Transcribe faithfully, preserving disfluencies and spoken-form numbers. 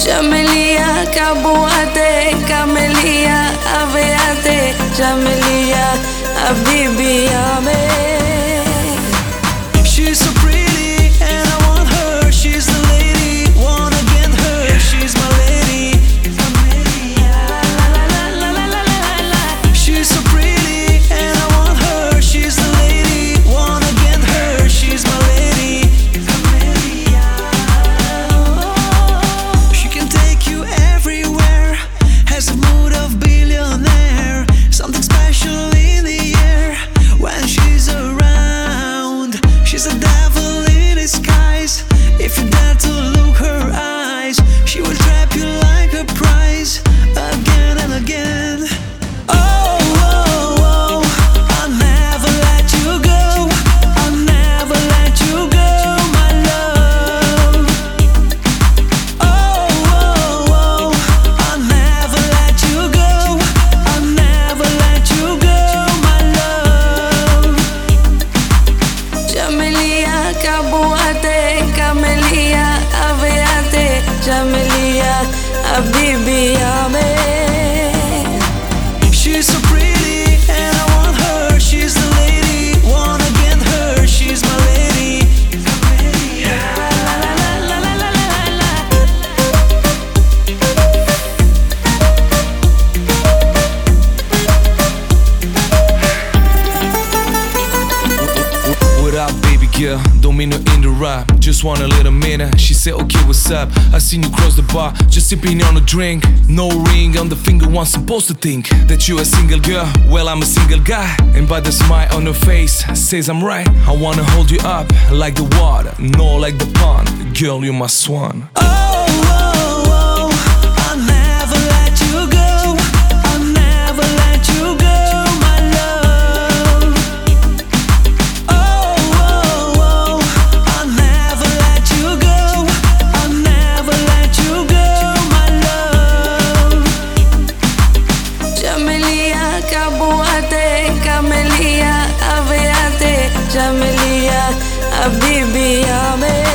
Jamelia, Kabuate, Camelia, Aveate, Jamelia, Habibi, Ame. She's so pretty and I want her. She's the lady, wanna get her. She's my lady. She's so pretty and I want her. She's the lady, wanna get her. She's my lady. She can take you everywhere. Has a mood of billionaire. Something special in the air when she's around. She's a devil in disguise. If you dare to look her eyes, she will trap you like a prize again and again. Oh, oh, oh, I'll never let you go. I'll never let you go, my love. Oh, oh, oh, I'll never let you go. I'll never let you go, my love. Jamelia, Kabuate, Camelia, Aveate, Jamelia, Habibi, Ame. She's so pretty and I want her. She's the lady, wanna get her. She's my lady. What up, baby girl? Don't mean to interrupt. Just want a little minute. She said, okay, what's up? I seen you cross the bar, just sipping on a drink. No ring on the finger, one supposed to think that you a single girl. Well, I'm a single guy, and by the smile on her face says I'm right. I wanna hold you up like the water, no, like the pond. Girl, you're my swan. Oh, oh, oh, I'll never let you go. I'll never let you go, my love. Oh, oh, oh, I'll never let you go. I'll never let you go, my love. Jamelia, Kabuate, Camelia, Aveate, Jamelia, Habibi, Ame.